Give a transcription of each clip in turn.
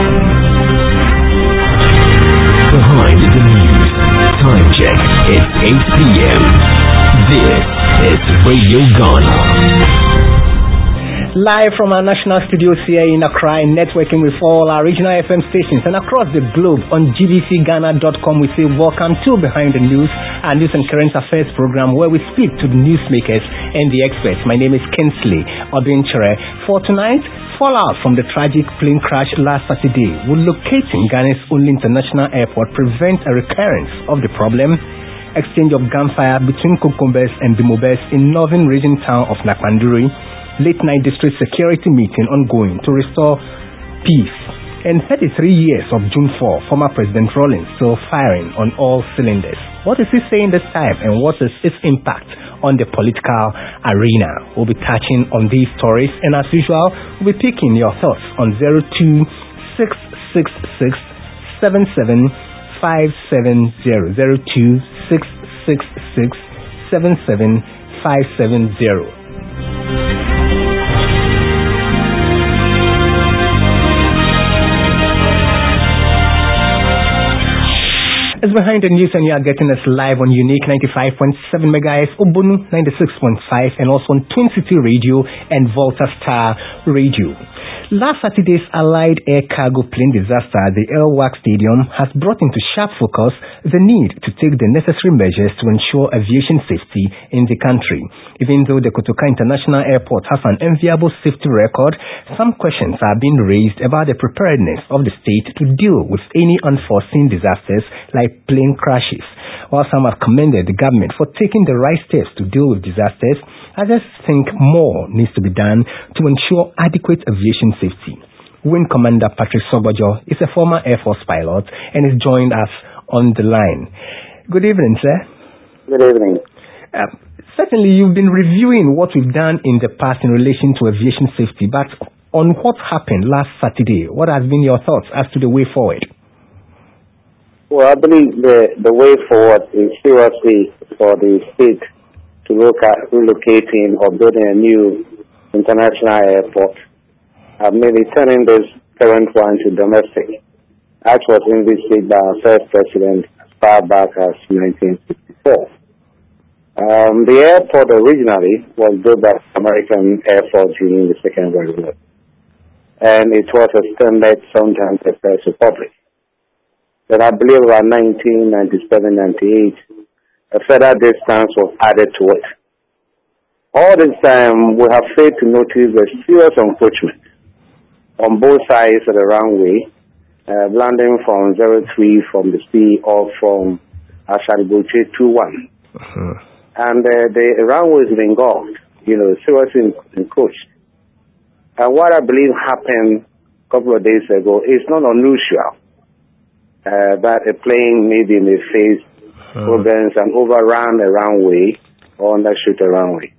Behind the news, time check, it's 8 p.m. This is Radio Ghana. Live from our national studios here in Accra, networking with all our regional FM stations and across the globe on gbcghana.com, we say welcome to Behind the News, our news and current affairs program where we speak to the newsmakers and the experts. My name is Kinsley Obinchere. For tonight, fallout from the tragic plane crash last Saturday will locating Ghana's only international airport prevent a recurrence of the problem. Exchange of gunfire between Kokombes and Dimobes in northern region town of Nakpanduri. Late night district security meeting ongoing to restore peace. And 33 years of June 4, former President Rawlings still firing on all cylinders. What is he saying this time and what is its impact on the political arena? We'll be touching on these stories and as usual, we'll be picking your thoughts on 02666 It's Behind the News and you are getting us live on Unique 95.7 MHz, Obonu 96.5 and also on Twin City Radio and Volta Star Radio. Last Saturday's Allied Air Cargo plane disaster at the El-Wak Stadium has brought into sharp focus the need to take the necessary measures to ensure aviation safety in the country. Even though the Kotoka International Airport has an enviable safety record, some questions are being raised about the preparedness of the state to deal with any unforeseen disasters like plane crashes. While some have commended the government for taking the right steps to deal with disasters, others think more needs to be done to ensure adequate aviation safety. Wing Commander Patrick Sobojo is a former Air Force pilot and has joined us on the line. Good evening, sir. Good evening. Certainly, you've been reviewing what we've done in the past in relation to aviation safety, but on what happened last Saturday, what has been your thoughts as to the way forward? Well, I believe the way forward is seriously for the state to look at relocating or building a new international airport, maybe turning this current one to domestic. That was envisaged by our first president as far back as 1964. The airport originally was built by American Air Force during the Second World War, and it was extended sometimes to the First Republic. But I believe around 1997-98, a further distance was added to it. All this time, we have failed to notice a serious encroachment on both sides of the runway, landing from 03 from the sea or from Ashadibuche 21. And the runway has been engulfed, seriously encroached. And what I believe happened a couple of days ago is not unusual. That a plane maybe may face problems and overrun a runway or undershoot a runway.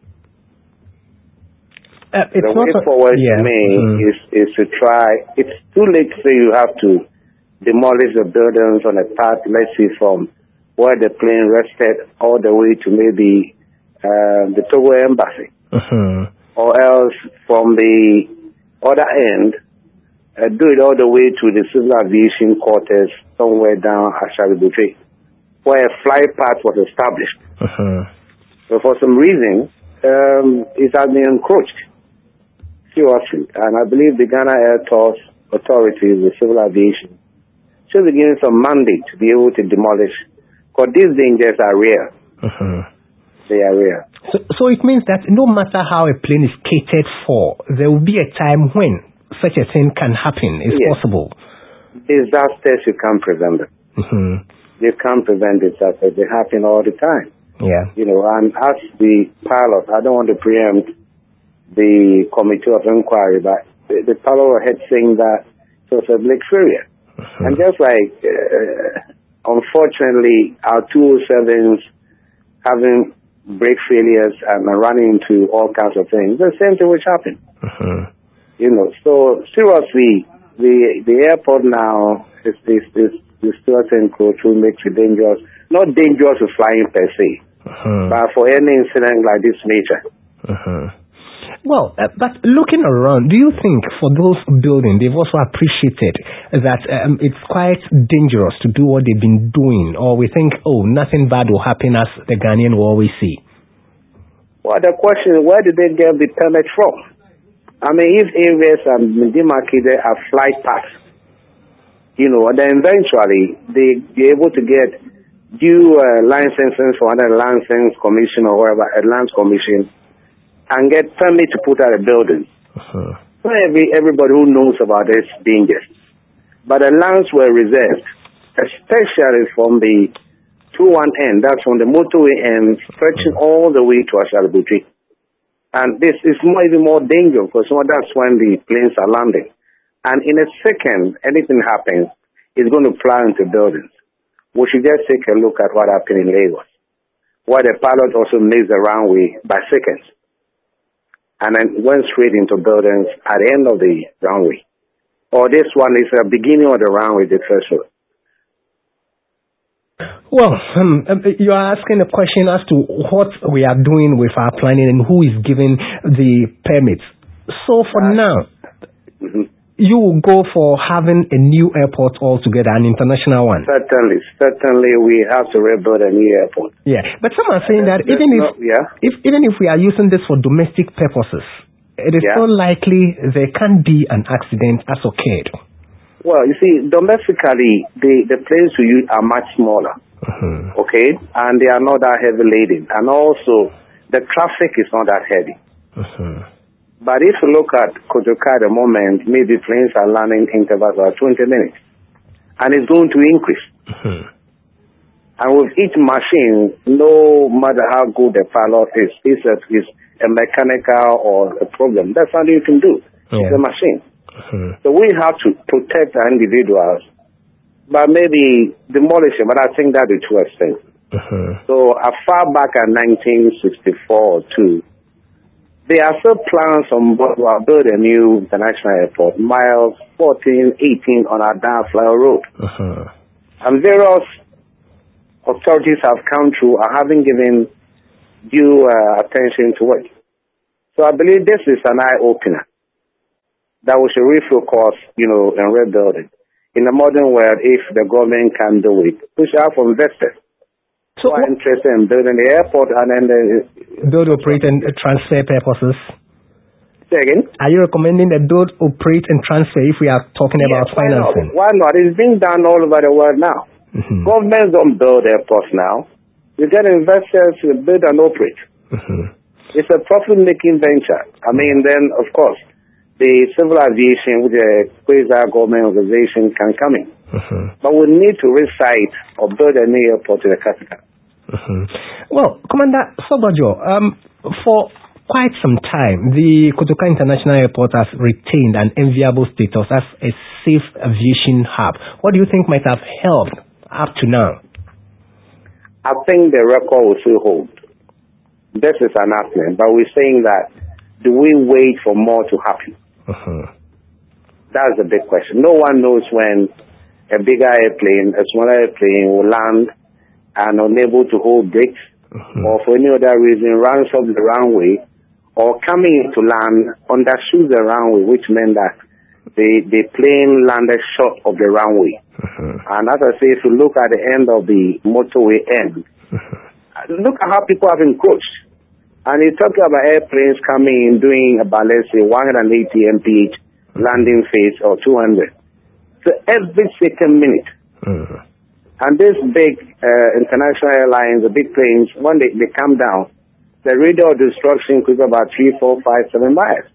The way forward to me is to try. It's too late to say you have to demolish the buildings on a path, let's say from where the plane rested all the way to maybe the Togo embassy. Or else from the other end, do it all the way to the civil aviation quarters somewhere down Ashari Buffet, where a flight path was established. But for some reason, it has been encroached seriously. And I believe the Ghana Air Tours authorities, the civil aviation, should be given some mandate to be able to demolish, because these dangers are rare. They are rare. So it means that no matter how a plane is catered for, there will be a time when such a thing can happen. It's possible. Disasters, you can't prevent them. You can't prevent disasters. They happen all the time. And as the pilot, I don't want to preempt the committee of inquiry, but the pilot had saying that it was a Blake failure. And just like, unfortunately, our 207s having brake failures and running into all kinds of things, the same thing which happened. So seriously, the airport now is still encroachment, makes it dangerous. Not dangerous to flying per se, but for any incident like this nature. Well, but looking around, do you think for those building, they've also appreciated that it's quite dangerous to do what they've been doing, or we think, oh, nothing bad will happen as the Ghanaian will always see? Well, the question is, where did they get the permit from? I mean, if areas are demarcated as flight paths, then eventually they be able to get due licenses for under license commission or whatever, a lands commission, and get permit to put out a building. Not everybody who knows about this dangers. But the lands were reserved, especially from the 2-1 end, that's from the motorway end, stretching all the way to Ashalibutri. And this is even more dangerous because that's when the planes are landing. And in a second, anything happens, it's going to fly into buildings. We should just take a look at what happened in Lagos, where the pilot also missed the runway by seconds, and then went straight into buildings at the end of the runway. Or this one is the beginning of the runway, the threshold. Well, you are asking a question as to what we are doing with our planning and who is giving the permits. So for now, you will go for having a new airport altogether, an international one. Certainly, we have to rebuild a new airport. Yeah, but some are saying that even if we are using this for domestic purposes, it is so likely there can be an accident as occurred. Well, you see, domestically, the planes we use are much smaller, okay, and they are not that heavy laden, and also the traffic is not that heavy. But if you look at Kotoka at the moment, maybe planes are landing intervals of 20 minutes. And it's going to increase. And with each machine, no matter how good the pilot is, if it is a mechanical or a problem, that's all you can do. It's a machine. So we have to protect our individuals, but maybe demolish them, but I think that is too expensive. So as far back as 1964 or 2, there are still plans on build a new international airport, miles 14, 18 on our Downflower Road. And various authorities have come through and haven't given due attention to it. So I believe this is an eye-opener that we should refocus, and rebuild it. In the modern world, if the government can do it, we should have investors. So who are interested in building the airport and then build, operate, and transfer purposes. Say again? Are you recommending that build, operate, and transfer if we are talking about financing? Why not? It's being done all over the world now. Governments don't build airports now. You get investors to build and operate. It's a profit-making venture. I mean, then, of course, the civil aviation with the quasi-government organization can come in. But we need to resite or build a new airport in the capital. Well, Commander Sobajo, for quite some time, the Kotoka International Airport has retained an enviable status as a safe aviation hub. What do you think might have helped up to now? I think the record will still hold. This is an announcement, but we're saying that, do we wait for more to happen? That's the big question. No one knows when a bigger airplane, a smaller airplane will land and unable to hold brakes, or for any other reason runs off the runway, or coming to land undershoots the runway, which meant that the plane landed short of the runway. And as I say, if you look at the end of the motorway end, look at how people have encroached. And you're talking about airplanes coming in doing about, let's say, 180 mph landing phase or 200. So every second minute. And these big international airlines, the big planes, when they come down, the radius of destruction could be about 3, 4, 5, 7 miles.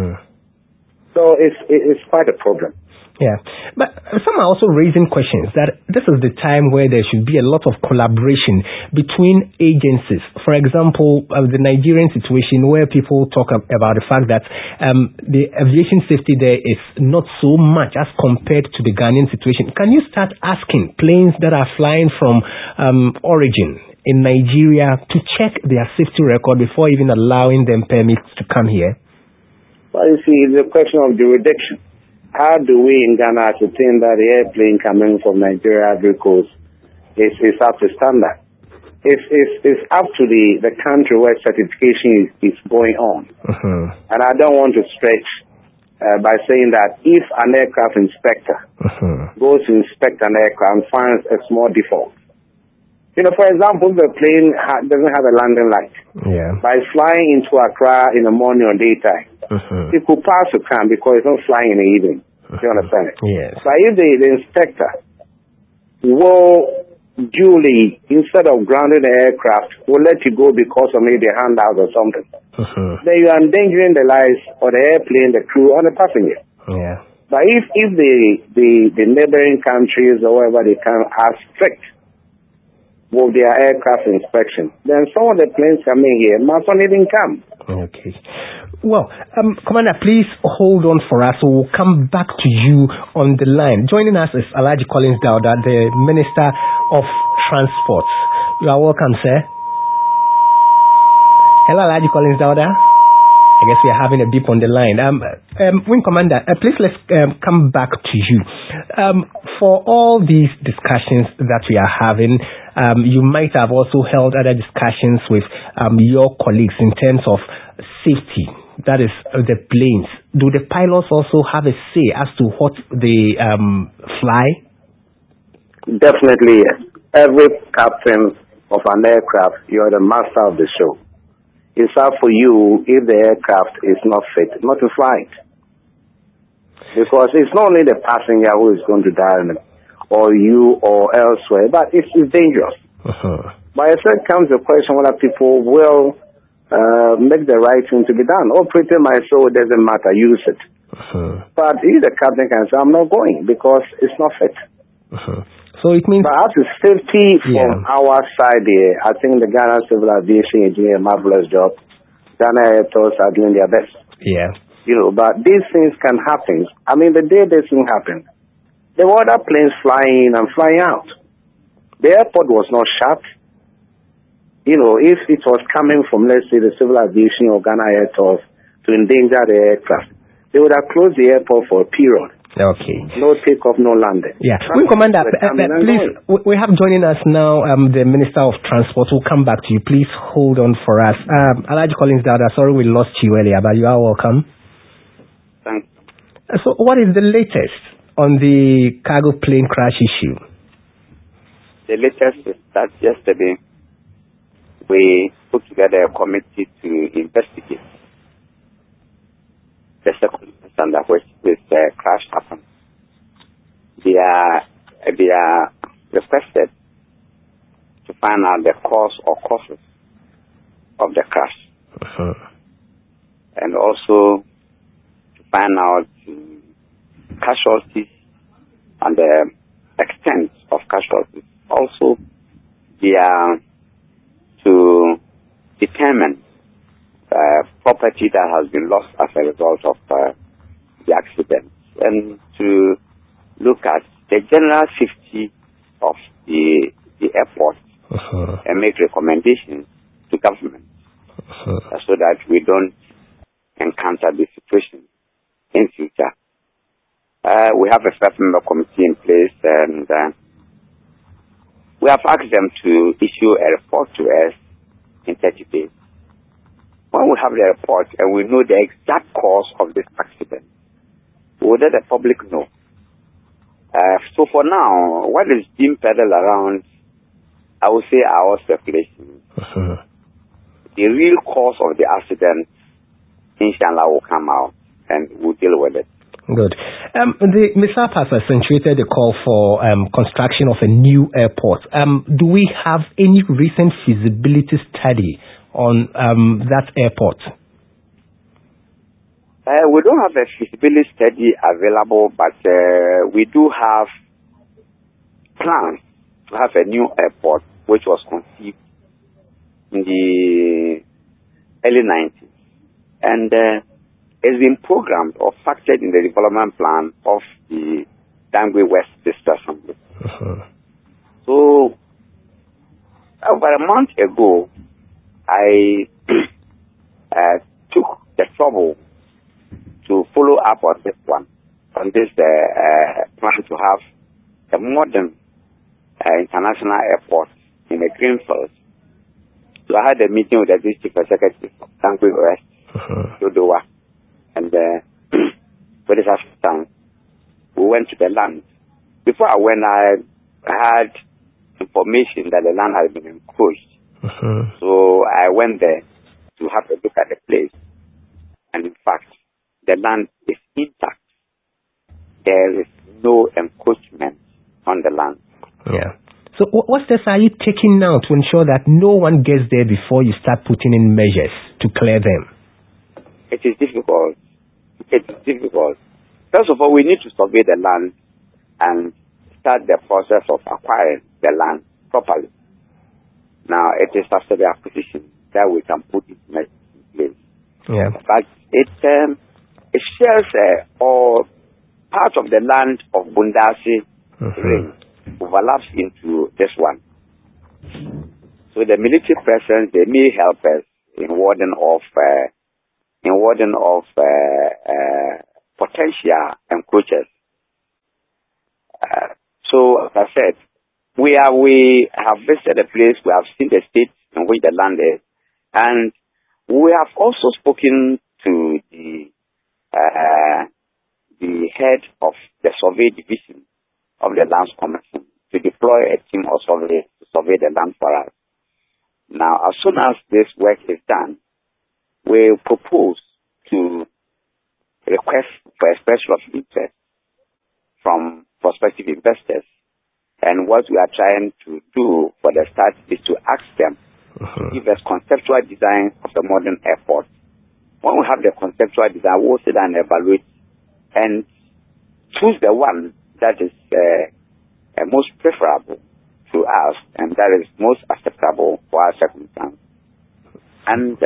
So it's quite a problem. Yeah, but some are also raising questions that this is the time where there should be a lot of collaboration between agencies. For example, the Nigerian situation where people talk about the fact that the aviation safety there is not so much as compared to the Ghanaian situation. Can you start asking planes that are flying from origin in Nigeria to check their safety record before even allowing them permits to come here? Well, you see, it's a question of jurisdiction. How do we in Ghana ascertain that the airplane coming from Nigeria Ivory Coast is up to standard? it's up to the country where certification is going on. And I don't want to stretch by saying that if an aircraft inspector goes to inspect an aircraft and finds a small default, for example, the plane doesn't have a landing light. By flying into Accra in the morning or daytime, it could pass a crime because it's not flying in the evening. Do you understand? Yes. But if the inspector will duly, instead of grounding the aircraft, will let you go because of maybe a handout or something, then you are endangering the lives of the airplane, the crew, or the passenger. But if the neighboring countries or wherever they can are strict with their aircraft inspection, then some of the planes coming here must not even come. Okay. Well, Commander, please hold on for us. So we'll come back to you on the line. Joining us is Alhaji Collins Dauda, the Minister of Transport. You are welcome, sir. Hello, Alhaji Collins Dauda. I guess we are having a beep on the line. Wing Commander, please let's come back to you. For all these discussions that we are having, you might have also held other discussions with your colleagues in terms of safety. That is the planes. Do the pilots also have a say as to what they fly? Definitely, yes. Every captain of an aircraft, you're the master of the show. It's up for you, if the aircraft is not fit, not to fly it. Because it's not only the passenger who is going to die, or you or elsewhere, but it's dangerous. But it comes the question whether people will make the right thing to be done. Operating my soul doesn't matter, use it. But if the captain can say, I'm not going because it's not fit. So it means... But as to safety from our side here, I think the Ghana Civil Aviation is doing a marvelous job. Ghana Airports are doing their best. But these things can happen. I mean, the day this thing happened, there were other planes flying in and flying out. The airport was not shut. If it was coming from, let's say, the Civil Aviation or Ghana Airports to endanger the aircraft, they would have closed the airport for a period. Okay. No takeoff, no landing. Wing Commander, please, we have joining us now the Minister of Transport. We'll come back to you. Please hold on for us. Alhaji Collins Dauda, sorry we lost you earlier, but you are welcome. Thanks. So what is the latest on the cargo plane crash issue? The latest is that yesterday we put together a committee to investigate the circumstances under which this crash happened. They are requested to find out the cause or causes of the crash, and also to find out casualties and the extent of casualties. Also, they are to determine property that has been lost as a result of the accident, and to look at the general safety of the airport and make recommendations to government so that we don't encounter this situation in future. We have a 5-member committee in place, and we have asked them to issue a report to us in 30 days. When we have the report and we know the exact cause of this accident, we will let the public know. So for now, what is being peddled around, I would say, our speculation. The real cause of the accident, inshallah, will come out and we'll deal with it. Good. The MISAP has accentuated the call for construction of a new airport. Do we have any recent feasibility study on that airport? We don't have a feasibility study available, but we do have plans to have a new airport which was conceived in the early 90s. And it's been programmed or factored in the development plan of the Dangwe West District Assembly. So, about a month ago, I took the trouble to follow up on this one, on this plan to have a modern international airport in a greenfield So I had a meeting with the district executive of Tankwi West, Dodowa, and with his assistant. We went to the land. Before I went, I had information that the land had been encroached. So I went there to have a look at the place. And in fact, the land is intact. There is no encroachment on the land. Yeah. So what steps are you taking now to ensure that no one gets there before you start putting in measures to clear them? It is difficult. First of all, we need to survey the land and start the process of acquiring the land properly. Now, it is after the acquisition that we can put it in place. Yeah. But it shares all part of the land of Bundasi Ring overlaps into this one. So the military presence, they may help us in warding off potential encroachers. So, as I said, we have visited the place, we have seen the state in which the land is, and we have also spoken to the head of the survey division of the Lands Commission to deploy a team of surveyors to survey the land for us. Now, as soon as this work is done, we propose to request for expression of interest from prospective investors. And what we are trying to do for the start is to ask them to give us conceptual design of the modern airport. When we have the conceptual design, we'll sit down and evaluate and choose the one that is most preferable to us and that is most acceptable for our circumstances. And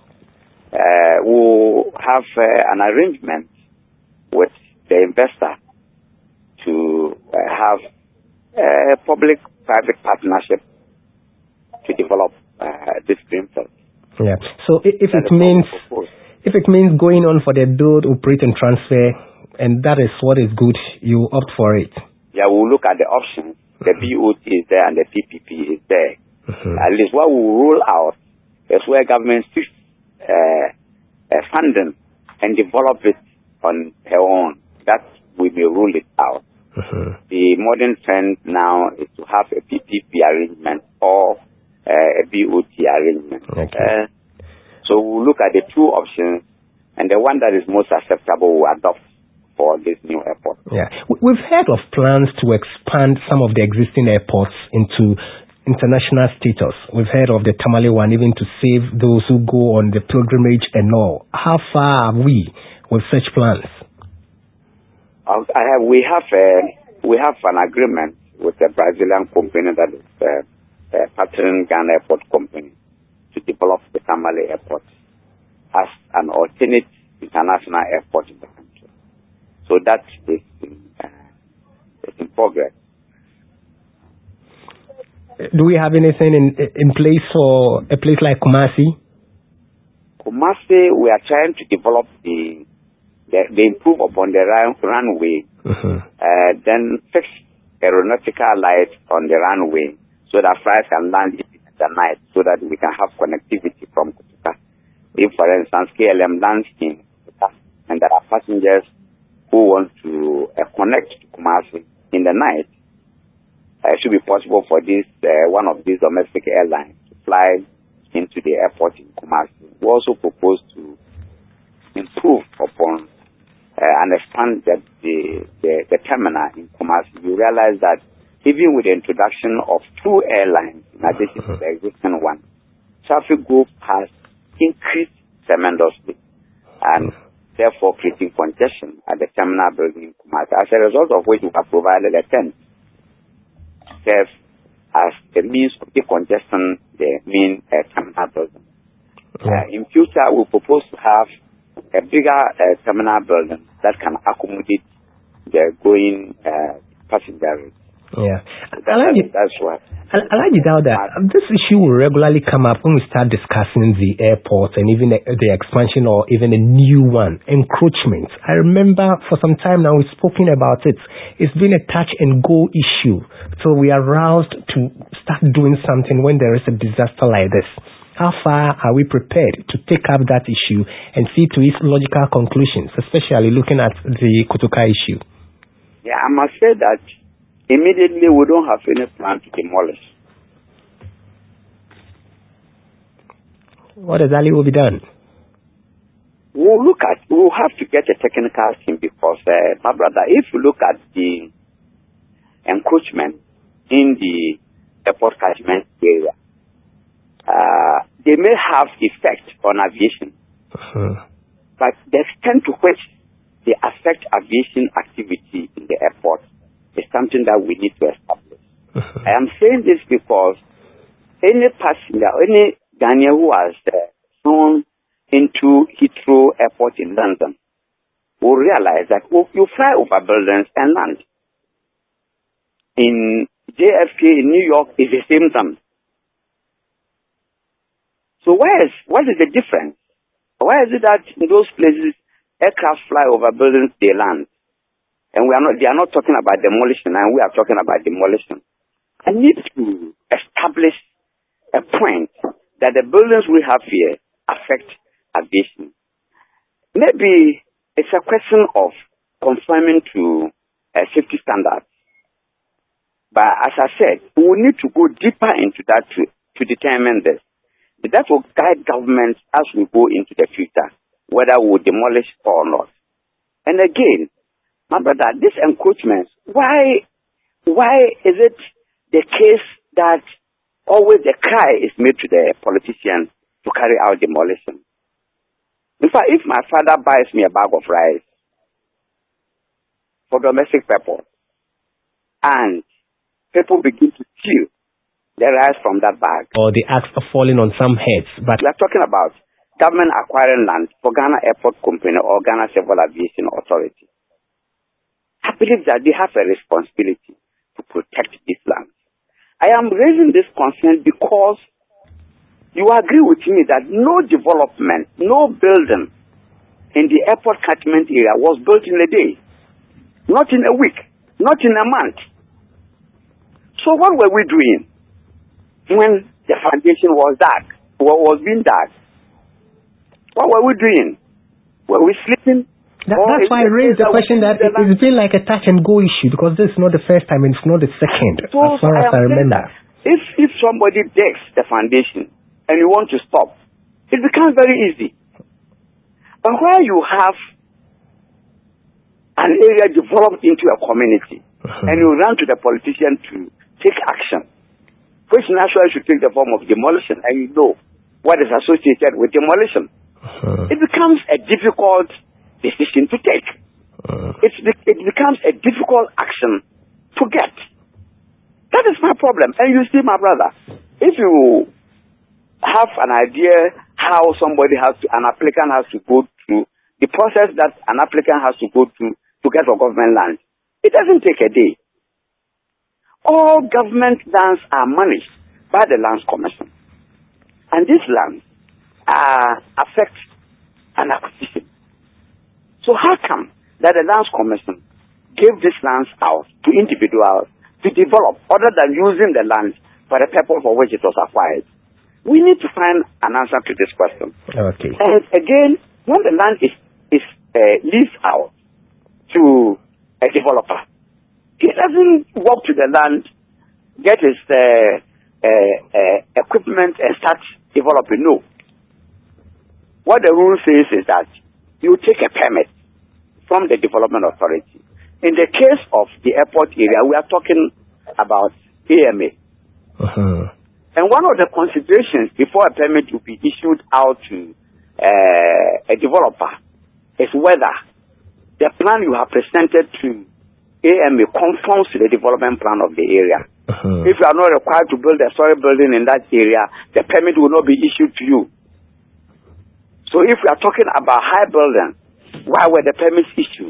we'll have an arrangement with the investor to have a public-private partnership to develop this greenfield. Yeah. So if it means going on for the build, operate, and transfer, and that is what is good, you opt for it. Yeah, we'll look at the options. The BOT is there and the PPP is there. At least what we will rule out is where government seeks funding and develop it on her own. That we may rule it out. The modern trend now is to have a PPP arrangement or a BOT arrangement. Okay. So we'll look at the two options, and the one that is most acceptable will adopt for this new airport. Yeah, we've heard of plans to expand some of the existing airports into international status. We've heard of the Tamale one, even to save those who go on the pilgrimage and all. How far are we with such plans? We have an agreement with the Brazilian company that is partnering Ghana Airport Company to develop the Tamale Airport as an alternate international airport in the country. So that is in progress. Do we have anything in place for a place like Kumasi? Kumasi, we are trying to develop the improve upon the runway, then fix aeronautical lights on the runway so that flights can land in the night so that we can have connectivity from Kutuka. If, for instance, KLM lands in Kutuka and there are passengers who want to connect to Kumasi in the night, it should be possible for this one of these domestic airlines to fly into the airport in Kumasi. We also propose to improve upon and expand the terminal in Kumasi. You realize that even with the introduction of two airlines in addition to the existing one, traffic growth has increased tremendously and therefore creating congestion at the terminal building in Kumasi. As a result of which we have provided a tent to serve as a means of decongestion the main terminal building. In future, we propose to have a bigger terminal building that can accommodate the going passengers. Yeah. That's what. Alaji Dauda, this issue will regularly come up when we start discussing the airport and even the expansion or even a new one, encroachment. I remember for some time now we've spoken about it. It's been a touch and go issue. So we are roused to start doing something when there is a disaster like this. How far are we prepared to take up that issue and see to its logical conclusions, especially looking at the Kotoka issue? Yeah, I must say that immediately we don't have any plan to demolish. What exactly will be done? We'll have to get a technical team because, my brother, if you look at the encroachment in the airport catchment area, they may have effect on aviation, but the extent to which they affect aviation activity in the airport is something that we need to establish. I am saying this because any passenger, any Ghanaian who has flown into Heathrow Airport in London will realize that you fly over buildings and land. In JFK in New York is the same time. So what is the difference? Why is it that in those places aircraft fly over buildings, they land? And they are not talking about demolition, and we are talking about demolition. I need to establish a point that the buildings we have here affect aviation. Maybe it's a question of conforming to safety standards. But as I said, we will need to go deeper into that to determine this. That will guide governments as we go into the future, whether we will demolish or not. And again, my brother, this encroachment, why is it the case that always the cry is made to the politicians to carry out demolition? In fact, if my father buys me a bag of rice for domestic purpose and people begin to steal the rice from that bag, or the acts are falling on some heads, but we are talking about government acquiring land for Ghana Airport Company or Ghana Civil Aviation Authority. I believe that they have a responsibility to protect this land. I am raising this concern because you agree with me that no development, no building in the airport catchment area was built in a day, not in a week, not in a month. So what were we doing when the foundation was dark, was being dark? What were we doing? Were we sleeping? That's why I raised the question that it's been like a touch and go issue, because this is not the first time and it's not the second, so as far as I remember. If somebody digs the foundation and you want to stop, it becomes very easy. But where you have an area developed into a community and you run to the politician to take action, which naturally should take the form of demolition, and you know what is associated with demolition, it becomes a difficult decision to take. It becomes a difficult action to get. That is my problem. And you see, my brother, if you have an idea how an applicant has to go through the process that an applicant has to go through to get a government land, it doesn't take a day. All government lands are managed by the Lands Commission. And these lands affect an acquisition. So how come that the Lands Commission gave these lands out to individuals to develop other than using the land for the purpose for which it was acquired? We need to find an answer to this question. Okay. And again, when the land is leased out to a developer, he doesn't walk to the land, get his equipment and start developing. No. What the rule says is that you take a permit from the development authority. In the case of the airport area, we are talking about AMA. And one of the considerations before a permit will be issued out to a developer is whether the plan you have presented to AMA conforms to the development plan of the area. If you are not required to build a storey building in that area, the permit will not be issued to you. So if we are talking about high buildings, why were the permits issued?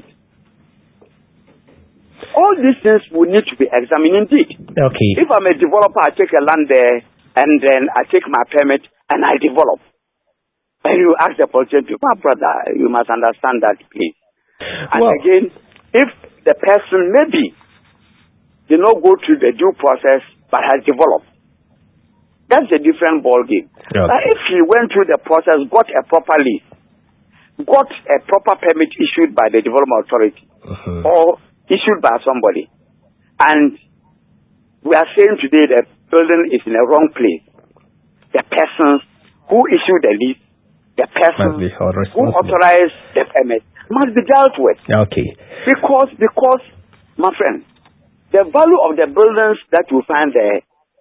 All these things will need to be examined indeed. Okay. If I'm a developer, I take a land there, and then I take my permit, and I develop. And you ask the politician, my brother, you must understand that, please. And again, if the person maybe did not go through the due process but has developed, That's a different ball game. Okay. If he went through the process, got a proper lease, got a proper permit issued by the Development Authority or issued by somebody, and we are saying today the building is in the wrong place, the persons who issued the lease, the person who authorized the permit must be dealt with. Okay. Because, my friend, the value of the buildings that you find there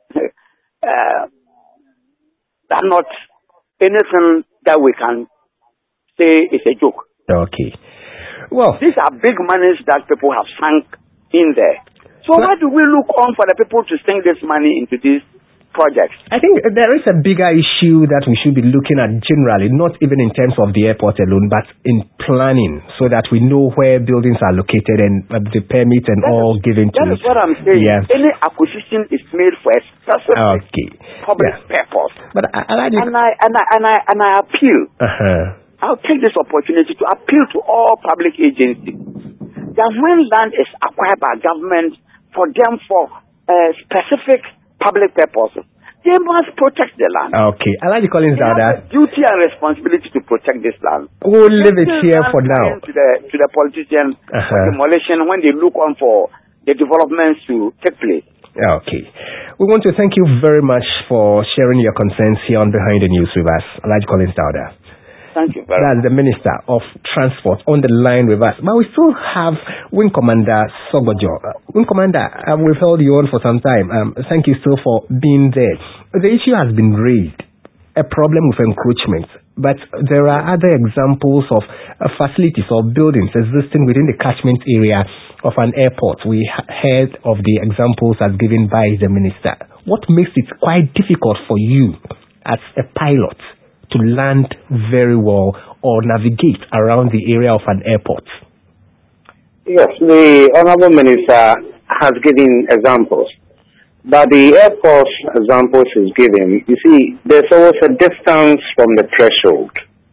are not anything that we can say is a joke. Okay. Well, these are big monies that people have sunk in there. So why do we look on for the people to sink this money into these projects? I think there is a bigger issue that we should be looking at generally, not even in terms of the airport alone, but in planning, so that we know where buildings are located and the permits and all given to. That is what I'm saying. Yeah. Any acquisition is made for a specific public purpose. But I appeal. I'll take this opportunity to appeal to all public agencies that when land is acquired by government for them for specific public purposes, they must protect the land. Okay. Alhaji Collins Dauda. Duty and responsibility to protect this land. We'll leave it here for now. To the politicians for demolition when they look on for the developments to take place. Okay. We want to thank you very much for sharing your concerns here on Behind the News with us. Alhaji Collins Dauda. Thank you very much. That's the Minister of Transport on the line with us. But we still have Wing Commander Sogbojo. Wing Commander, we've held you on for some time. Thank you still for being there. The issue has been raised, a problem with encroachment. But there are other examples of facilities or buildings existing within the catchment area of an airport. We heard of the examples as given by the Minister. What makes it quite difficult for you as a pilot to land very well or navigate around the area of an airport? Yes, the Honorable Minister has given examples. But the airport examples is given, you see, there's always a distance from the threshold.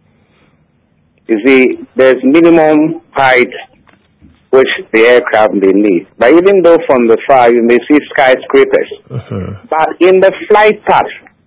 You see, there's minimum height which the aircraft may need. But even though from the far you may see skyscrapers, but in the flight path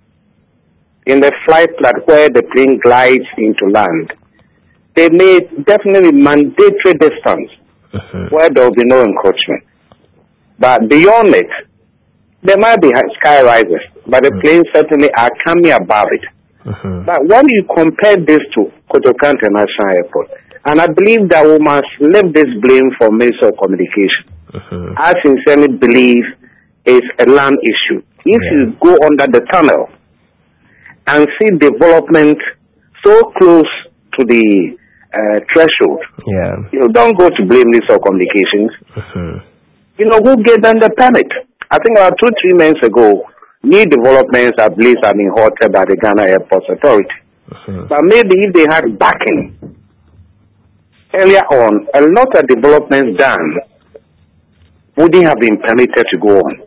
where the plane glides into land, they made definitely mandatory distance where there will be no encroachment. But beyond it, there might be sky rises, but the planes certainly are coming above it. But when you compare this to Kotoka International Airport, and I believe that we must leave this blame for Ministry of Communication. I sincerely believe it's a land issue. If you go under the tunnel and see development so close to the threshold, you don't go to blame Ministry of Communications. You know, who gave them the permit? I think about 2-3 months ago, new developments at least have been halted by the Ghana Airports Authority. But maybe if they had backing earlier on, a lot of developments done wouldn't have been permitted to go on.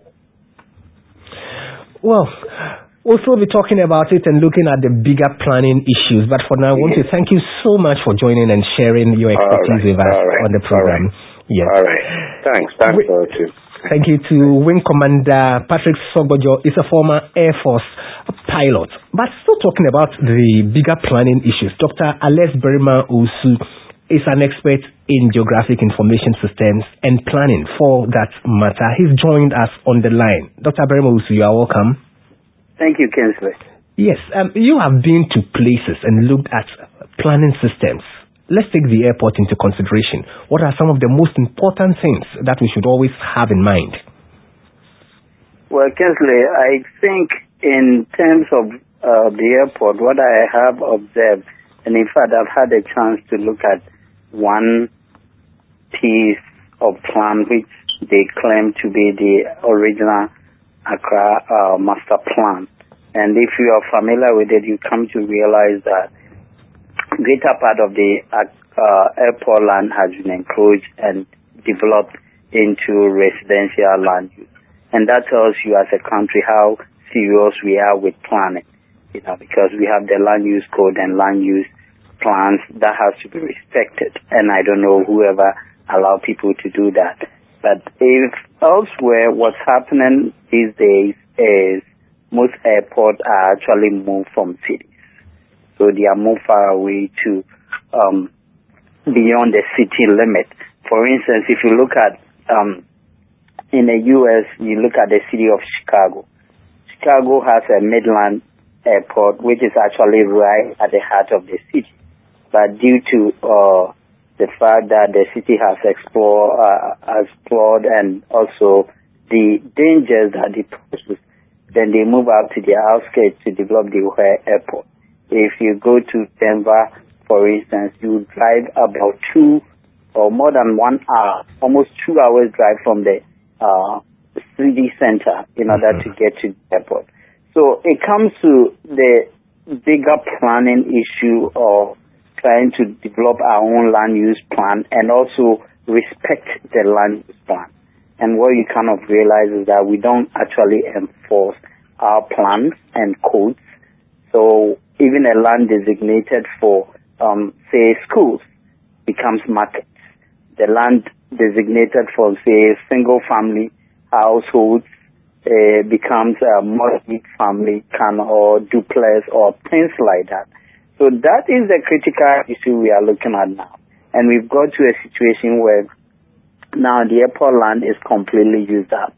Well, we'll still be talking about it and looking at the bigger planning issues. But for now, I want to thank you so much for joining and sharing your expertise with us on the program. Yes. All right. Thanks. Thanks for it. Thank you to Wing Commander Patrick Sogbojo. Is a former Air Force pilot. But still talking about the bigger planning issues, Dr. Alex Berima Osu is an expert in geographic information systems and planning for that matter. He's joined us on the line. Dr. Berima Osu, you are welcome. Thank you, Kinsley. Yes, you have been to places and looked at planning systems. Let's take the airport into consideration. What are some of the most important things that we should always have in mind? Well, Kinsley, I think in terms of the airport, what I have observed, and in fact I've had a chance to look at one piece of plan which they claim to be the original Accra master plan. And if you are familiar with it, you come to realize that greater part of the airport land has been encroached and developed into residential land use. And that tells you as a country how serious we are with planning, you know, because we have the land use code and land use plans that has to be respected. And I don't know whoever allow people to do that. But if elsewhere what's happening these days is most airports are actually moved from cities. So they are moved far away to beyond the city limit. For instance, if you look at in the U.S., you look at the city of Chicago. Chicago has a Midland airport, which is actually right at the heart of the city. But due to the fact that the city has explored and also the dangers that it poses, then they move out to the outskirts to develop the O'Hare airport. If you go to Denver, for instance, you drive about 2 or more than 1 hour, almost 2 hours drive from the city center in order to get to the airport. So it comes to the bigger planning issue of trying to develop our own land use plan and also respect the land use plan. And what you kind of realize is that we don't actually enforce our plans and codes. So even a land designated for, say, schools becomes markets. The land designated for, say, single-family households becomes a multi-family or duplex or things like that. So that is the critical issue we are looking at now. And we've got to a situation where now the airport land is completely used up.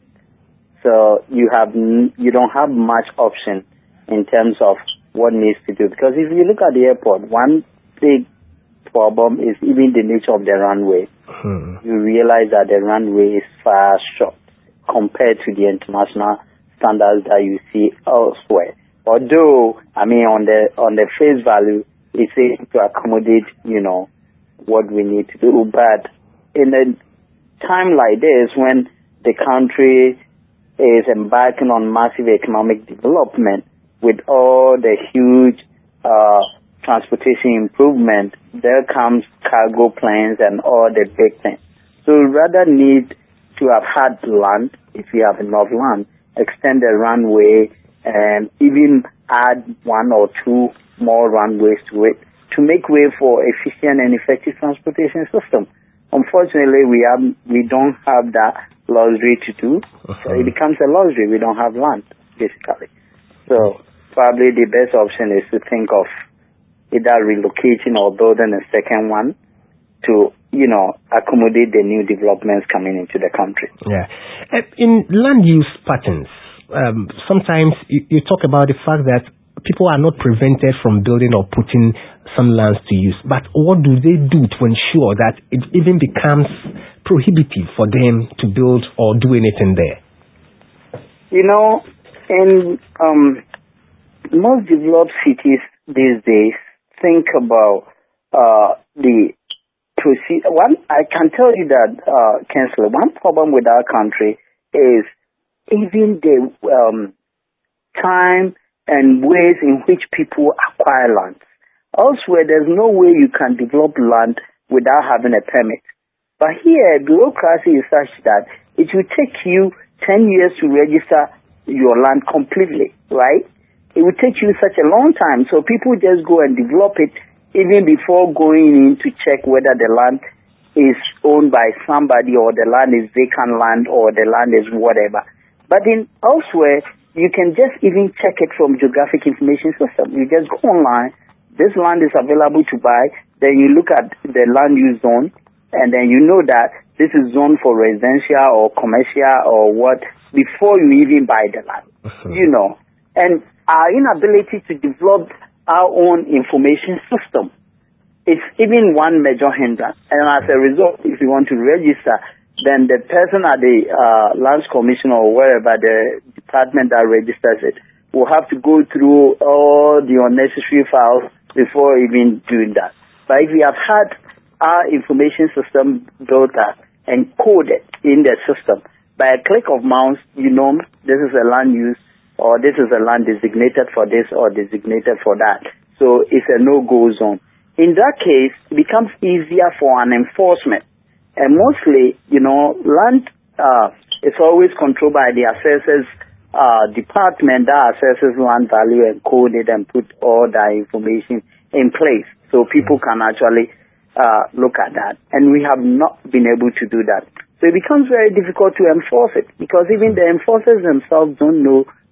So you don't have much option in terms of what needs to do. Because if you look at the airport, one big problem is even the nature of the runway. You realize that the runway is far short compared to the international standards that you see elsewhere. Although, I mean, on the face value, it's able to accommodate, what we need to do. But in a time like this, when the country is embarking on massive economic development with all the huge transportation improvement, there comes cargo planes and all the big things. So we rather need to have had land, if you have enough land, extend the runway and even add 1 or 2 more runways to it to make way for efficient and effective transportation system. Unfortunately, we don't have that luxury to do. So it becomes a luxury. We don't have land, basically. So probably the best option is to think of either relocating or building a second one to, accommodate the new developments coming into the country. Yeah. In land use patterns, sometimes you talk about the fact that people are not prevented from building or putting some lands to use, but what do they do to ensure that it even becomes prohibitive for them to build or do anything there? In most developed cities these days, think about the procedure. I can tell you that, Councillor, one problem with our country is even the time and ways in which people acquire land. Elsewhere, there's no way you can develop land without having a permit. But here, bureaucracy is such that it will take you 10 years to register your land completely, right? It will take you such a long time. So people just go and develop it even before going in to check whether the land is owned by somebody or the land is vacant land or the land is whatever. But elsewhere, you can just even check it from geographic information system. You just go online, this land is available to buy, then you look at the land use zone, and then you know that this is zoned for residential or commercial or what, before you even buy the land, And our inability to develop our own information system is even one major hindrance. And as a result, if you want to register, then the person at the Lands Commission or wherever, the department that registers it, will have to go through all the unnecessary files before even doing that. But if we have had our information system built up and coded in the system, by a click of mouse, this is a land use, or this is a land designated for this or designated for that. So it's a no-go zone. In that case, it becomes easier for an enforcement. And mostly, land is always controlled by the assessors department that assesses land value and code it and put all that information in place. So people can actually look at that. And we have not been able to do that. So it becomes very difficult to enforce it because even the enforcers themselves don't know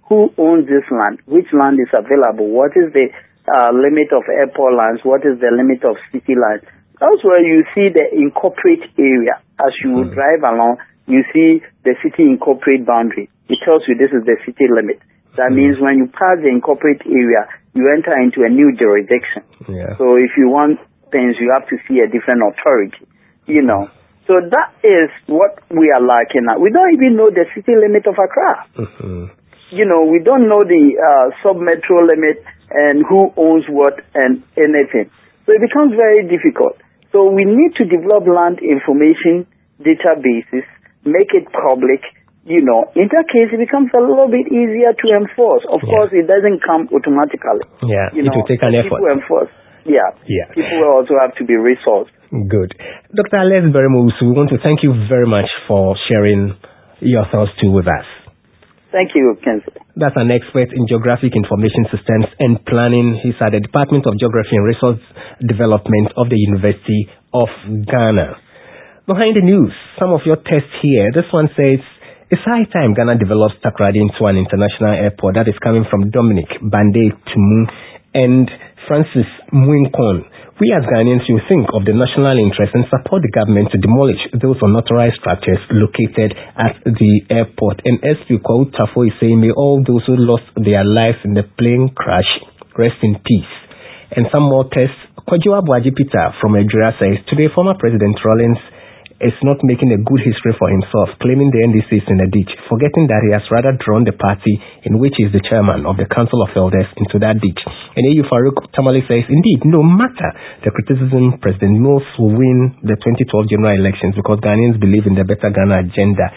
who owns this land, which land is available, what is the limit of airport lands, what is the limit of city lands. That's where you see the incorporate area. As you drive along, you see the city incorporate boundary. It tells you this is the city limit. That means when you pass the incorporate area, you enter into a new jurisdiction. Yeah. So if you want things, you have to see a different authority, you know. So that is what we are lacking at. We don't even know the city limit of Accra. You know, we don't know the sub-metro limit and who owns what and anything. So it becomes very difficult. So we need to develop land information databases, make it public. You know, in that case, it becomes a little bit easier to enforce. Of course, it doesn't come automatically. Yeah, you it will take an effort. People enforce. Yeah. People will also have to be resourced. Good. Dr. Alex Berry-Owusu, we want to thank you very much for sharing your thoughts too with us. Thank you, Kensley. That's an expert in geographic information systems and planning. He's at the Department of Geography and Resource Development of the University of Ghana. Behind the news, some of your tests here. This one says, it's high time Ghana develops Takoradi into an international airport. That is coming from Dominic Bande Tumu and Francis Mwinkon. We as Ghanaians should think of the national interest and support the government to demolish those unauthorized structures located at the airport. And SP Kwawu Tafo is saying, may all those who lost their lives in the plane crash rest in peace. And some more tests. Kojo Abuaji Peter from Edura says, today former President Rawlings is not making a good history for himself, claiming the NDC is in a ditch, forgetting that he has rather drawn the party in which he is the chairman of the Council of Elders into that ditch. And AU Farouk Tamale says, indeed, no matter the criticism, President Mills will win the 2012 general elections because Ghanaians believe in the Better Ghana agenda.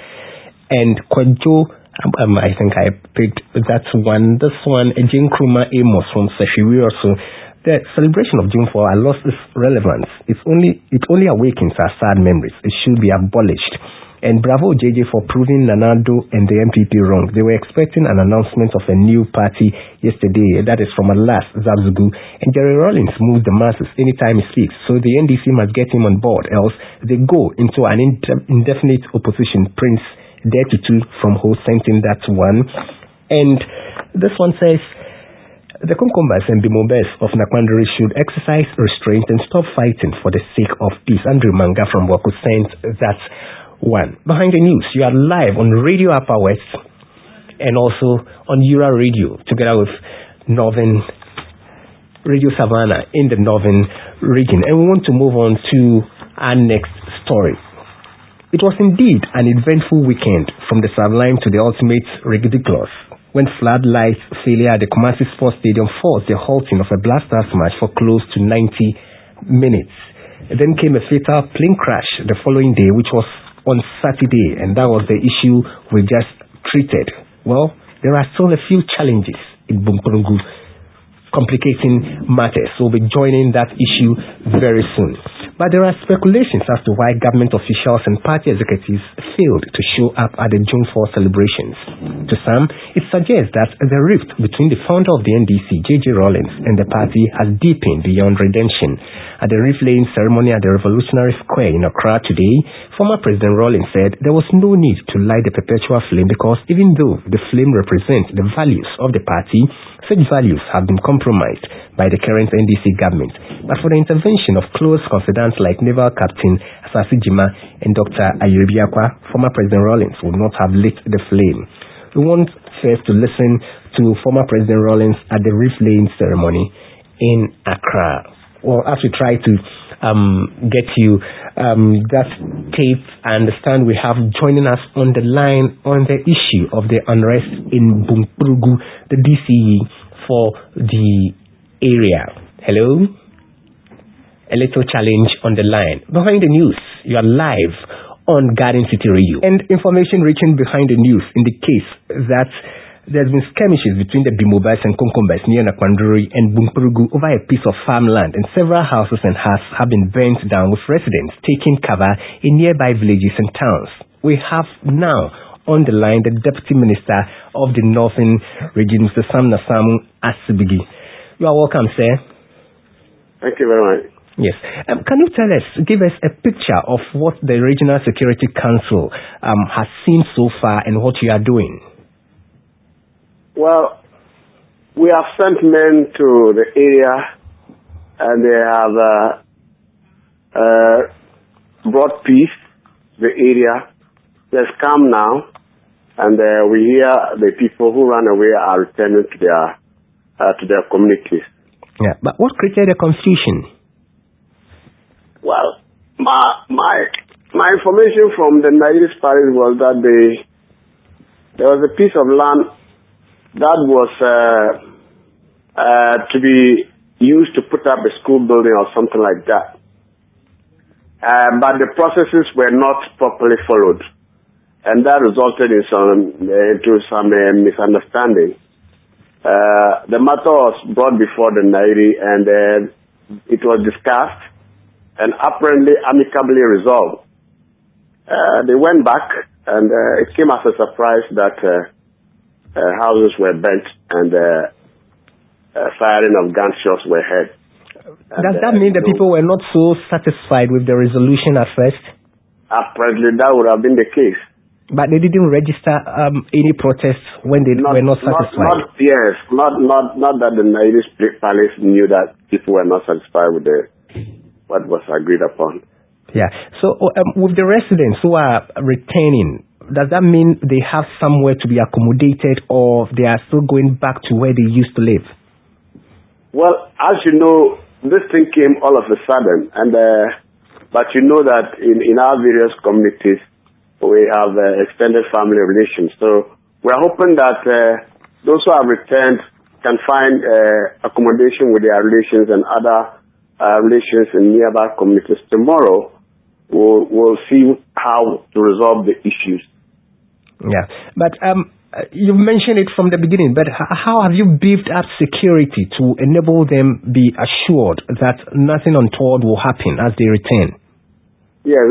And Kojo, I think I picked that one. This one, Jane Kruma Amos from Seshiwi also. The celebration of June 4 has lost its relevance. It only awakens our sad memories. It should be abolished. And bravo JJ for proving Nanado and the MPP wrong. They were expecting an announcement of a new party yesterday. That is from Alas Zabzugu. And Jerry Rawlings moves the masses anytime he speaks. So the NDC must get him on board, else they go into an indefinite opposition. Prince Detutu from Ho sent in that one. And this one says, the Kunkumbas and Bimobes of Nakwandari should exercise restraint and stop fighting for the sake of peace. Andrew Manga from Waku sent that one. Behind the news, you are live on Radio Upper West and also on Ura Radio together with Northern Radio Savannah in the Northern region. And we want to move on to our next story. It was indeed an eventful weekend from the sublime to the ultimate ridiculous, when floodlights failure at the Kumasi Sports Stadium forced the halting of a Black Stars match for close to 90 minutes. Then came a fatal plane crash the following day, which was on Saturday, and that was the issue we just treated. Well, there are still a few challenges in Bumpurungu complicating matters, so we'll be joining that issue very soon. But there are speculations as to why government officials and party executives failed to show up at the June 4 celebrations. To some, it suggests that the rift between the founder of the NDC, J.J. Rawlings, and the party has deepened beyond redemption. At the wreath-laying ceremony at the Revolutionary Square in Accra today, former President Rawlings said there was no need to light the perpetual flame because even though the flame represents the values of the party, such values have been compromised by the current NDC government. But for the intervention of close confidants like Naval Captain Asasi Jima and Dr. Ayubiakwa, former President Rawlings would not have lit the flame. We want first to listen to former President Rawlings at the wreath-laying ceremony in Accra. Well, as we try to get you that tape, I understand we have joining us on the line on the issue of the unrest in Bumpurungu, the DCE for the area. Hello? A little challenge on the line. Behind the news, you are live on Garden City Radio. And information reaching behind the news indicates that there's been skirmishes between the Bimobas and Kunkumbas near Nakwandari and Bumpurungu over a piece of farmland, and several houses and huts have been burnt down, with residents taking cover in nearby villages and towns. We have now on the line the Deputy Minister of the Northern Region, Mr. Sam Nasamu Asibigi. You are welcome, sir. Thank you very much. Yes. Can you give us a picture of what the Regional Security Council has seen so far and what you are doing? Well, we have sent men to the area, and they have brought peace to the area. There's calm now, and we hear the people who ran away are returning to their communities. Yeah, but what created the confusion? Well, my information from the Nairis Parish was that there was a piece of land that was to be used to put up a school building or something like that. But the processes were not properly followed, and that resulted in some misunderstanding. The matter was brought before the Nairi, and it was discussed and apparently amicably resolved. They went back, and it came as a surprise that houses were burnt and firing of gunshots were heard. Does that mean the people were not so satisfied with the resolution at first? Apparently, that would have been the case. But they didn't register any protests when they were not satisfied? Not that the Nairis Palace knew that people were not satisfied with what was agreed upon. Yeah. So with the residents who are returning, does that mean they have somewhere to be accommodated, or they are still going back to where they used to live? Well, as you know, this thing came all of a sudden, and but you know that in our various communities, we have extended family relations. So we're hoping that those who have returned can find accommodation with their relations and other relations in nearby communities. Tomorrow, we'll see how to resolve the issues. Yeah, but you mentioned it from the beginning, but how have you beefed up security to enable them be assured that nothing untoward will happen as they return? Yes,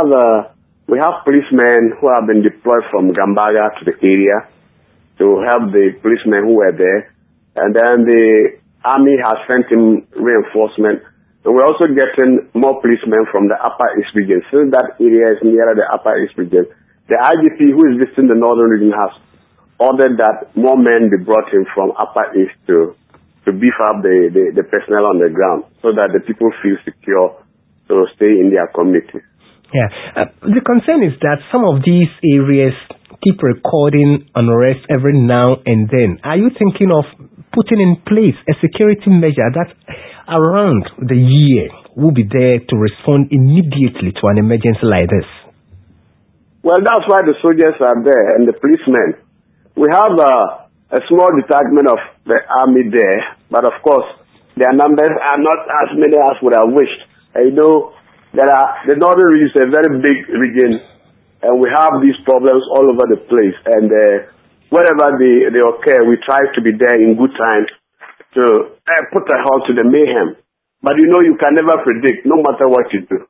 we have policemen who have been deployed from Gambaga to the area to help the policemen who were there, and then the army has sent in reinforcement, and we're also getting more policemen from the Upper East region. Since that area is nearer the Upper East region, the IGP who is visiting the Northern region has ordered that more men be brought in from Upper East to beef up the personnel on the ground so that the people feel secure to stay in their community. Yeah. The concern is that some of these areas keep recording unrest every now and then. Are you thinking of putting in place a security measure that around the year will be there to respond immediately to an emergency like this? Well, that's why the soldiers are there and the policemen. We have a small detachment of the army there, but of course, their numbers are not as many as would have wished. I know the Northern region is a very big region, and we have these problems all over the place. And wherever they occur, we try to be there in good time to put a halt to the mayhem. But you know, you can never predict, no matter what you do.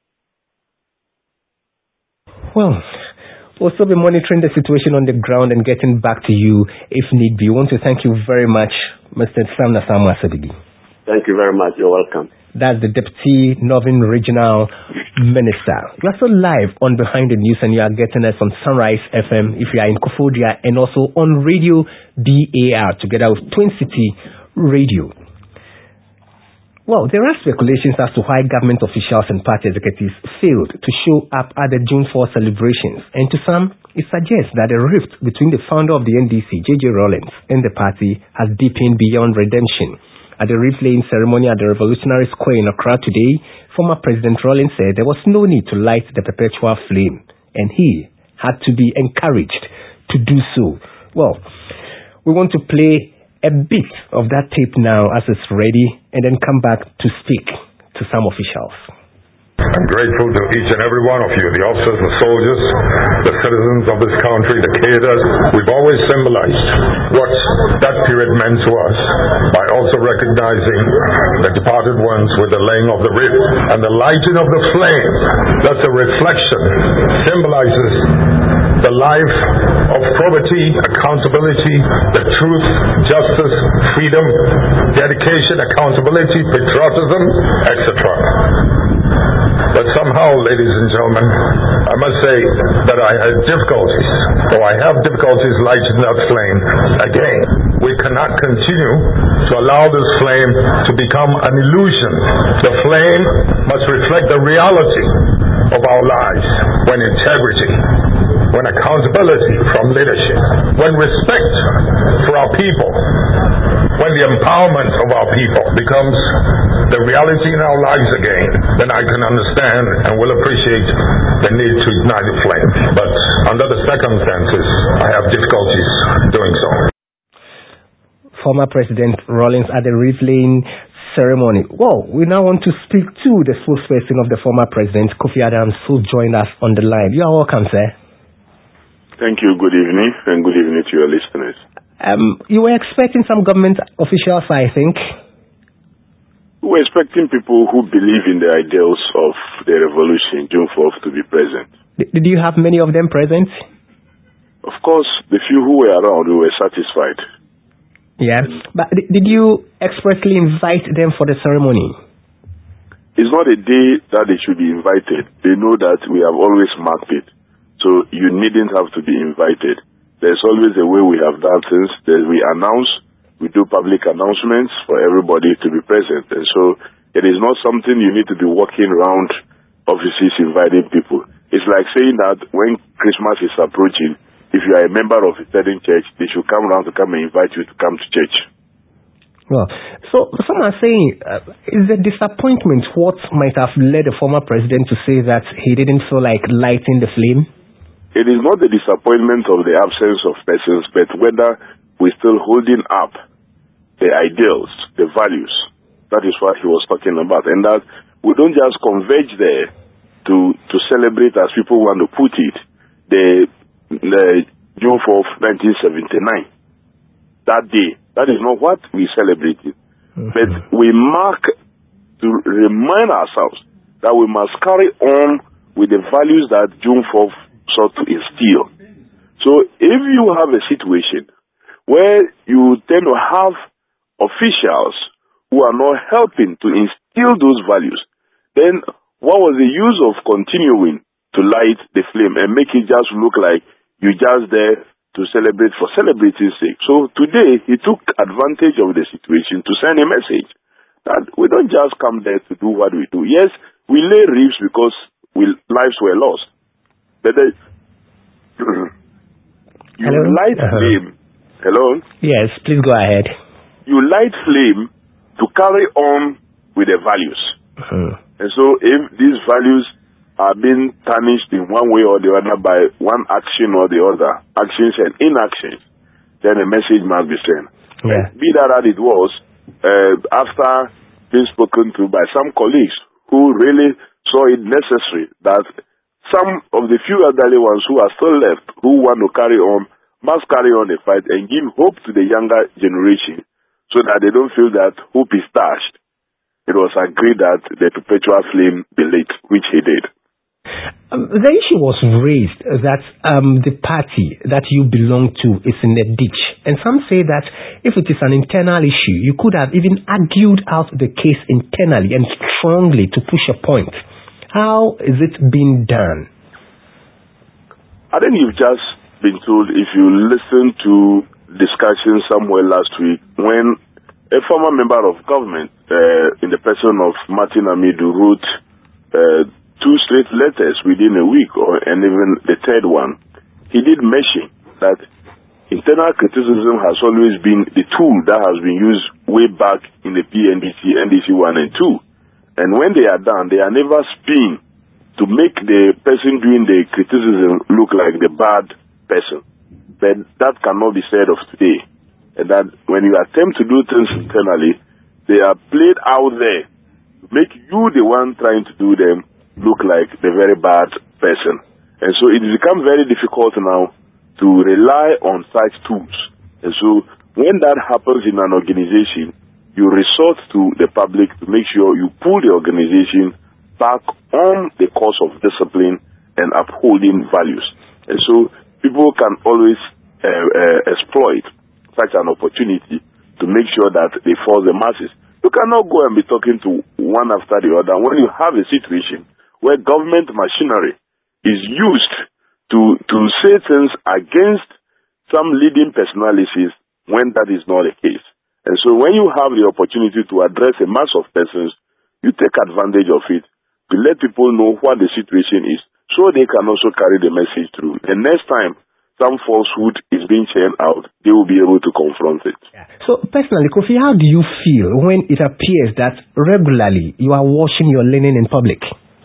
Well, we'll still be monitoring the situation on the ground and getting back to you if need be. We want to thank you very much, Mr. Sam Nasamu Asabigi. Thank you very much. You're welcome. That's the Deputy Northern Regional Minister. You are still live on Behind the News, and you are getting us on Sunrise FM if you are in Kofodia, and also on Radio BAR together with Twin City Radio. Well, there are speculations as to why government officials and party executives failed to show up at the June 4 celebrations, and to some, it suggests that the rift between the founder of the NDC, J.J. Rawlings, and the party has deepened beyond redemption. At the wreath-laying ceremony at the Revolutionary Square in Accra today, former President Rawlings said there was no need to light the perpetual flame, and he had to be encouraged to do so. Well, we want to play a bit of that tape now as it's ready, and then come back to speak to some officials. I'm grateful to each and every one of you, the officers and soldiers, the citizens of this country, the cadres. We've always symbolized what that period meant to us by also recognizing the departed ones with the laying of the wreath and the lighting of the flame. That's a reflection, symbolizes the life of probity, accountability, the truth, justice, freedom, dedication, accountability, patriotism, etc. But somehow, ladies and gentlemen, I must say that I had difficulties, or I have difficulties lighting that flame again. We cannot continue to allow this flame to become an illusion. The flame must reflect the reality of our lives, when integrity, when accountability from leadership, when respect for our people, when the empowerment of our people becomes the reality in our lives again, then I can understand and will appreciate the need to ignite the flame. But under the circumstances, I have difficulties doing so. Former President Rawlings at the Riverlane ceremony. Well, we now want to speak to the spokesperson of the former president, Kofi Adams, who joined us on the line. You are welcome, sir. Thank you. Good evening, and good evening to your listeners. You were expecting some government officials, I think. We were expecting people who believe in the ideals of the revolution, June 4th, to be present. Did you have many of them present? Of course, the few who were around, we were satisfied. Yeah, but did you expressly invite them for the ceremony? It's not a day that they should be invited. They know that we have always marked it. So you needn't have to be invited. There's always a way we have done things. That we announce, we do public announcements for everybody to be present. And so it is not something you need to be walking around offices inviting people. It's like saying that when Christmas is approaching, if you are a member of a certain church, they should come around to come and invite you to come to church. Well, so some are saying, is the disappointment what might have led the former president to say that he didn't feel like lighting the flame? It is not the disappointment of the absence of persons, but whether we're still holding up the ideals, the values. That is what he was talking about. And that we don't just converge there to celebrate, as people want to put it, the June 4th, 1979. That day. That is not what we celebrated. Mm-hmm. But we mark to remind ourselves that we must carry on with the values that June 4th sought to instill. So if you have a situation where you tend to have officials who are not helping to instill those values, then what was the use of continuing to light the flame and make it just look like you're just there to celebrate for celebrating's sake? So today, he took advantage of the situation to send a message that we don't just come there to do what we do. Yes, we lay reefs because lives were lost. But you light flame. Hello? Yes, please go ahead. You light flame to carry on with the values. And so if these values are being tarnished in one way or the other by one action or the other, actions and inactions, then a message must be sent. Yeah. Be that as it was, after being spoken to by some colleagues who really saw it necessary that some of the few elderly ones who are still left, who want to carry on, must carry on the fight and give hope to the younger generation so that they don't feel that hope is dashed. It was agreed that the perpetual flame be lit, which he did. The issue was raised that the party that you belong to is in a ditch. And some say that if it is an internal issue, you could have even argued out the case internally and strongly to push a point. How is it being done? I think you've just been told, if you listen to discussions somewhere last week, when a former member of government, in the person of Martin Amidu, wrote 2 straight letters within a week, and even the third one, he did mention that internal criticism has always been the tool that has been used way back in the PNDC, NDC 1 and 2. And when they are done, they are never spin to make the person doing the criticism look like the bad person. But that cannot be said of today. And that when you attempt to do things internally, they are played out there to make you the one trying to do them look like the very bad person. And so it becomes very difficult now to rely on such tools. And so when that happens in an organization, you resort to the public to make sure you pull the organization back on the course of discipline and upholding values. And so people can always exploit such an opportunity to make sure that they force the masses. You cannot go and be talking to one after the other when you have a situation where government machinery is used to say things against some leading personalities when that is not the case. And so when you have the opportunity to address a mass of persons, you take advantage of it to let people know what the situation is, so they can also carry the message through. And next time some falsehood is being churned out, they will be able to confront it. Yeah. So personally, Kofi, how do you feel when it appears that regularly you are washing your linen in public?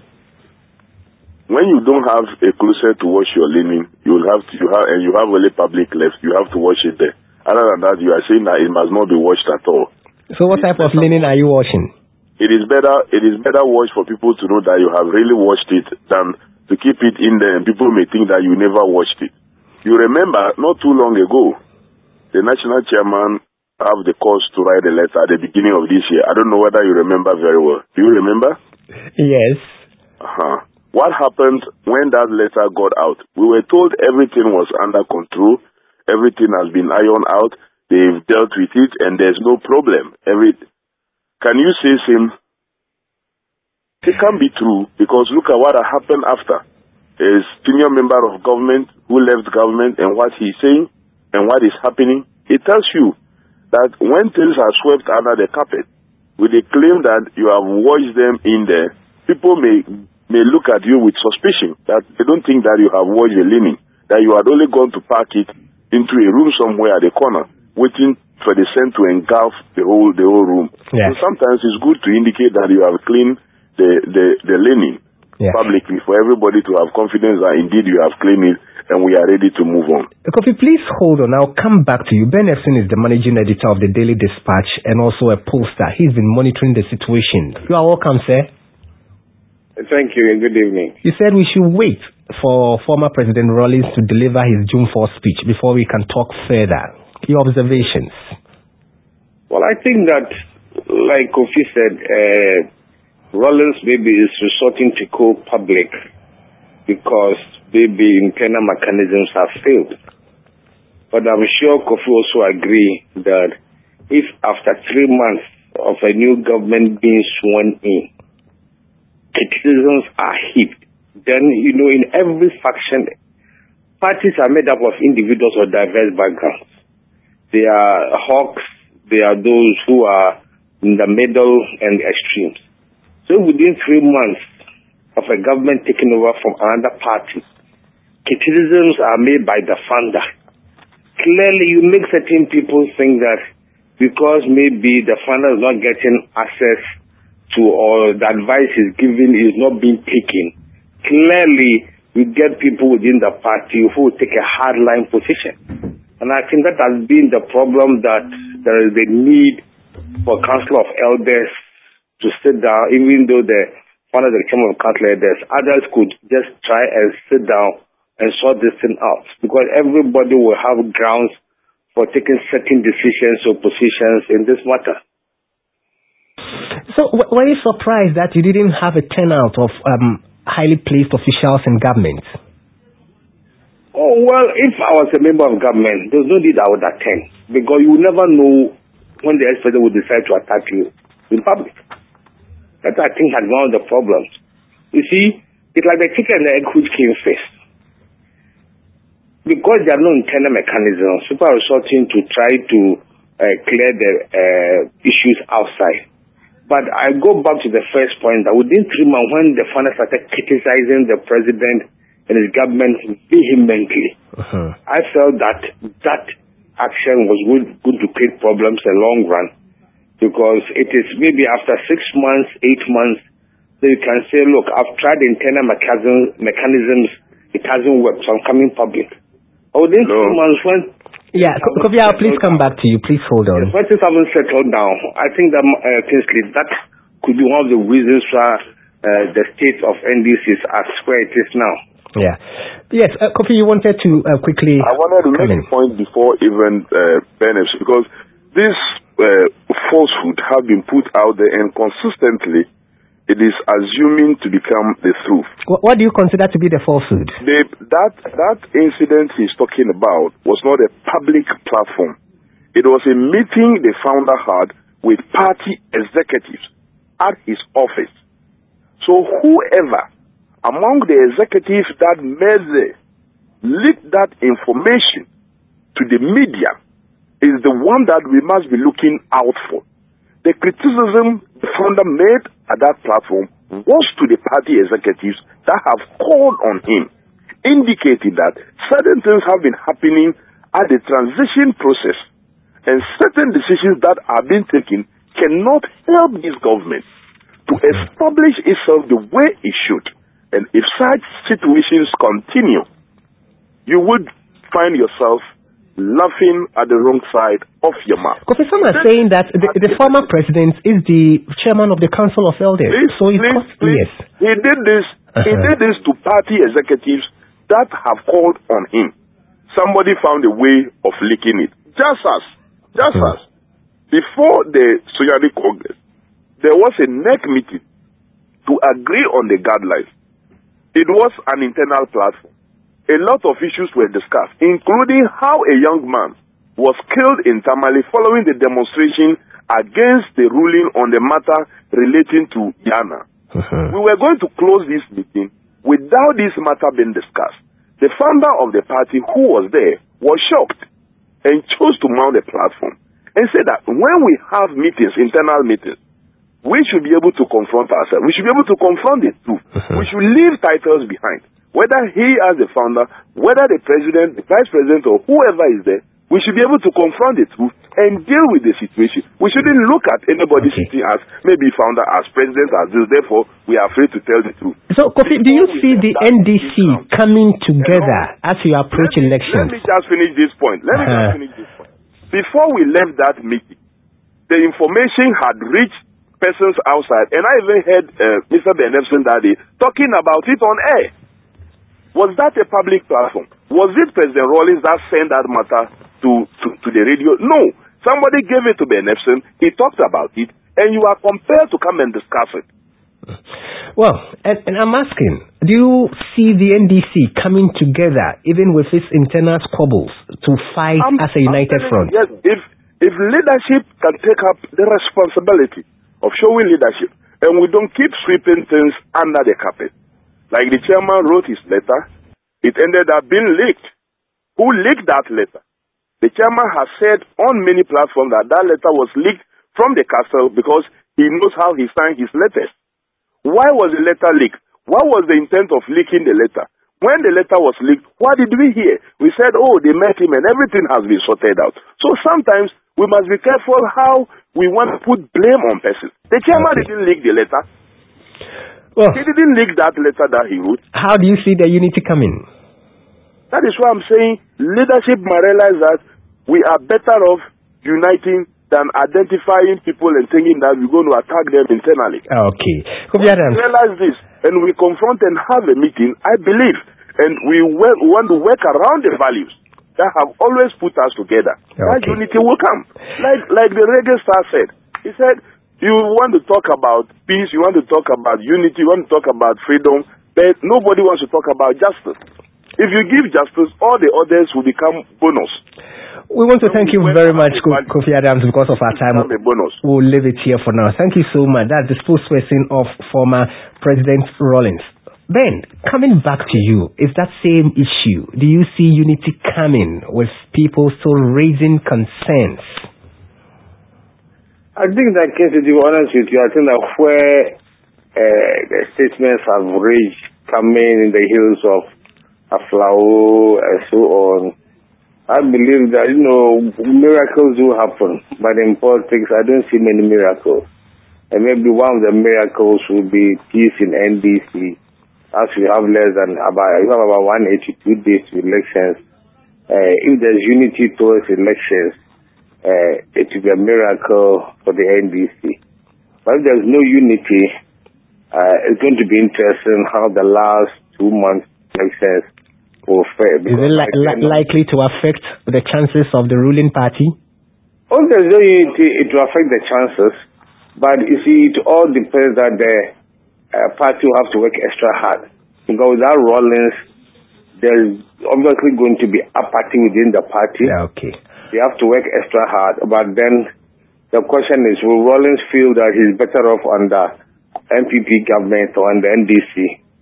When you don't have a closet to wash your linen, you have only public left, you have to wash it there. Other than that, you are saying that it must not be washed at all. So what type of linen are you washing? It is better washed for people to know that you have really washed it than to keep it in there and people may think that you never washed it. You remember, not too long ago, the national chairman have the cause to write a letter at the beginning of this year. I don't know whether you remember very well. Do you remember? Yes. What happened when that letter got out? We were told everything was under control, everything has been ironed out, they've dealt with it, and there's no problem. Can you say same? It can't be true, because look at what happened after. A senior member of government who left government and what he's saying and what is happening, it tells you that when things are swept under the carpet, with the claim that you have washed them in there, people may look at you with suspicion, that they don't think that you have washed the linen, that you had only gone to park it into a room somewhere at the corner, waiting for the scent to engulf the whole room. Yes. So sometimes it's good to indicate that you have cleaned the linen publicly for everybody to have confidence that indeed you have cleaned it and we are ready to move on. Kofi, please hold on. I'll come back to you. Ben Efson is the managing editor of the Daily Dispatch and also a pollster. He's been monitoring the situation. You are welcome, sir. Thank you and good evening. You said we should wait for former President Rawlings to deliver his June 4th speech before we can talk further. Your observations? Well, I think that, like Kofi said, Rawlings maybe is resorting to go public because maybe internal mechanisms have failed. But I'm sure Kofi also agree that if after 3 months of a new government being sworn in, criticisms are heaped, then, in every faction, parties are made up of individuals of diverse backgrounds. There are hawks, there are those who are in the middle and extremes. So within 3 months of a government taking over from another party, criticisms are made by the founder. Clearly, you make certain people think that because maybe the founder is not getting access to, or the advice is given is not being taken, clearly you get people within the party who take a hardline position. And I think that has been the problem, that there is a need for Council of Elders to sit down, even though the founder of the Chamber of Council Elders, others could just try and sit down and sort this thing out, because everybody will have grounds for taking certain decisions or positions in this matter. So were you surprised that you didn't have a turnout of highly placed officials in government? Oh, well, if I was a member of government, there's no need I would attend, because you never know when the ex-president will decide to attack you in public. That, I think, had one of the problems. You see, it's like the chicken and the egg which came first. Because there are no internal mechanisms, people are resorting to try to clear the issues outside. But I go back to the first point, that within 3 months, when the founder started criticizing the president and his government vehemently, I felt that action was going to create problems in the long run, because it is maybe after 6 months, 8 months, that you can say, look, I've tried internal mechanisms, it hasn't worked, so I'm coming public. Within 2 months, when... Yeah, Kofi, please come back to you. Please hold on. When things haven't settled down, I think that, Kingsley, that could be one of the reasons why the state of NDC is as where it is now. Yeah. Yes, Kofi, you wanted to quickly... I wanted to make a point before even Benes, because this falsehood have been put out there, and consistently it is assuming to become the truth. What do you consider to be the falsehood? That incident he's talking about was not a public platform. It was a meeting the founder had with party executives at his office. So whoever among the executives that leaked that information to the media is the one that we must be looking out for. The criticism the founder made at that platform was to the party executives that have called on him, indicating that certain things have been happening at the transition process and certain decisions that are being taken cannot help this government to establish itself the way it should. And if such situations continue, you would find yourself laughing at the wrong side of your mouth. Kofi Sama is saying that the former president is the chairman of the Council of Elders. Yes. He did this. He did this to party executives that have called on him. Somebody found a way of leaking it. Just as before the Sojani Congress, there was a NEC meeting to agree on the guidelines. It was an internal platform. A lot of issues were discussed, including how a young man was killed in Tamale following the demonstration against the ruling on the matter relating to Yana. We were going to close this meeting without this matter being discussed. The founder of the party who was there was shocked and chose to mount a platform and said that when we have meetings, internal meetings, we should be able to confront ourselves. We should be able to confront the truth. We should leave titles behind. Whether he as the founder, whether the president, the vice president, or whoever is there, we should be able to confront the truth and deal with the situation. We shouldn't look at anybody sitting as maybe founder, as president, as this. Therefore, we are afraid to tell the truth. So, Kofi, do you see the NDC coming together as you approach elections? Let me just finish this point. Before we left that meeting, the information had reached persons outside, and I even heard Mr. Benefson that day talking about it on air. Was that a public platform? Was it President Rawlings that sent that matter to the radio? No. Somebody gave it to Benefson, he talked about it, and you are compelled to come and discuss it. Well, and I'm asking, do you see the NDC coming together, even with its internal squabbles, to fight as a united front? Yes, if leadership can take up the responsibility of showing leadership, and we don't keep sweeping things under the carpet. Like the chairman wrote his letter, it ended up being leaked. Who leaked that letter? The chairman has said on many platforms that letter was leaked from the castle because he knows how he signed his letters. Why was the letter leaked? What was the intent of leaking the letter? When the letter was leaked, what did we hear? We said, oh, they met him and everything has been sorted out. So sometimes we must be careful how we want to put blame on persons. The chairman didn't leak the letter. Well, he didn't leak that letter that he wrote. How do you see the unity coming? That is why I'm saying leadership must realize that we are better off uniting than identifying people and thinking that we're going to attack them internally. Okay. When we realize this and we confront and have a meeting, I believe, and we want to work around the values that have always put us together. That unity will come. Like the reggae star said. He said, you want to talk about peace, you want to talk about unity, you want to talk about freedom, but nobody wants to talk about justice. If you give justice, all the others will become bonus. We want to thank you very much, Kofi Adams, because of our time. We'll leave it here for now. Thank you so much. That's the spokesperson of former President Rawlings. Ben, coming back to you, is that same issue. Do you see unity coming with people still raising concerns? I think that case, to be honest with you, I think that where the statements have reached coming in the hills of Aflao and so on, I believe that, miracles do happen. But in politics, I don't see many miracles. And maybe one of the miracles will be peace in NDC. As we have about 182 days to elections. If there's unity towards elections, it will be a miracle for the NDC. But if there's no unity, it's going to be interesting how the last 2 months elections will fare. Is it likely to affect the chances of the ruling party? If there's no unity, it will affect the chances. But you see, it all depends that the party will have to work extra hard. Because without Rawlings, there's obviously going to be apathy within the party. Okay. You have to work extra hard. But then the question is, will Rawlings feel that he's better off under MPP government or under NDC?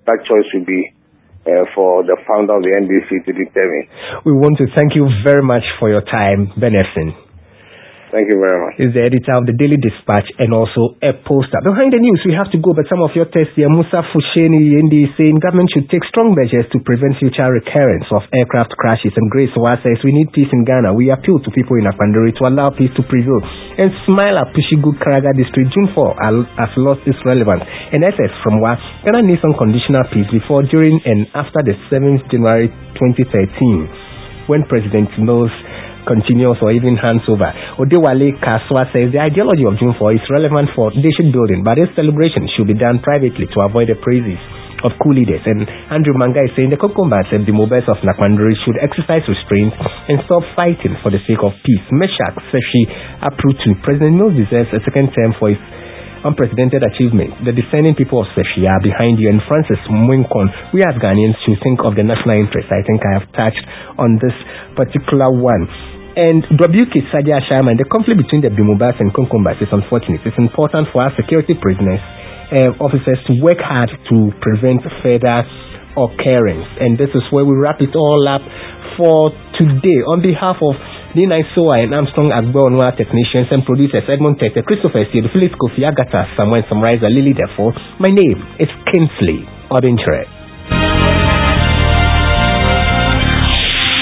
that choice will be for the founder of the NDC to determine. We want to thank you very much for your time, Benefson. Thank you very much. Is the editor of the Daily Dispatch and also a poster. Behind the news, we have to go, but some of your texts here, Musa Fusheni Yendi saying government should take strong measures to prevent future recurrence of aircraft crashes. And Grace Wa says we need peace in Ghana. We appeal to people in Apandori to allow peace to prevail. And Smile at Pushigu Karaga District, June 4 has lost its relevance. And SS from Wa, Ghana needs unconditional peace before, during and after the 7th January 2013, when President Mills continues or even hands over. Odewale Kaswa says the ideology of June 4 is relevant for nation building, but this celebration should be done privately to avoid the praises of coup leaders. And Andrew Manga is saying the Kokomba said the mobiles of Nakmandori should exercise restraint and stop fighting for the sake of peace. Meshach Seshi Aprutu, President Mills deserves a second term for his unprecedented achievement. The discerning people of Seshi are behind you. And Francis Mwinkon, we as Ghanaians should think of the national interest. I think I have touched on this particular one. And WK Sadia Sharma, the conflict between the Bimubas and Konkombas is unfortunate. It's important for our security prisoners officers to work hard to prevent further occurrence. And this is where we wrap it all up for today. On behalf of Nina Isoa and Armstrong Agbo-Onwa technicians and producers, Edmund Tete, Christopher Steele, Phyllis Kofi, Agatha, Samuel Samraiza, Lily Defo, my name is Kinsley Odinchre.